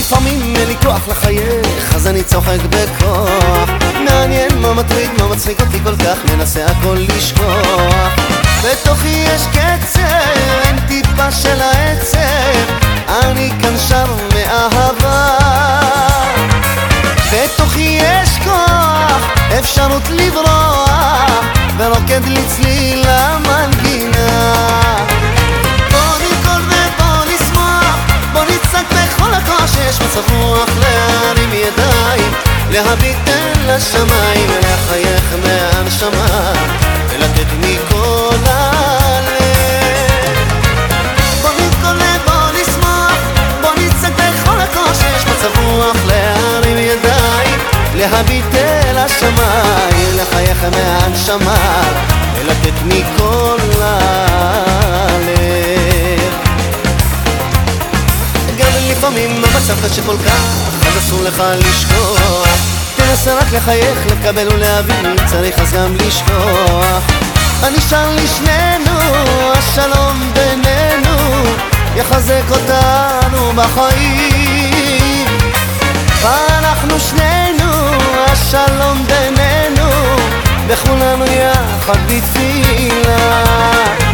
לפעמים אין לי כוח לחייך, אז אני צוחק בכוח. מעניין מה מטריד, מה מצחיק אותי כל כך, מנסה הכל לשכוח. בתוכי יש קצר, אין טיפה של העצב, אני כאן שר מאהבה. בתוכי יש כוח, אפשרות לברוח, ורוקד לצליל המנגינה. בוא נרקוד ובוא נשמח, בוא נצעק בכל הכוח שיש מצב רוח, להרים ידיים, להביט אל השמיים, לחייך מהנשמה, ולתת מכל הלב. בוא נרקוד ובוא נשמח, בוא נצעק בכל הכוח שיש מצב רוח, להרים ידיים, להביט אל השמיים, לחייך מהנשמה, ולתת מכל הלב. גם לפעמים המצב קשה כל כך, אז אסור לך לשכוח. תנסה רק לחייך, לקבל ולהבין, צריך אז גם לשכוח. אני שר לשנינו, השלום בינינו יחזק אותנו בחיים. אנחנו שנינו, השלום בינינו, בכולנו יחד בתפילה.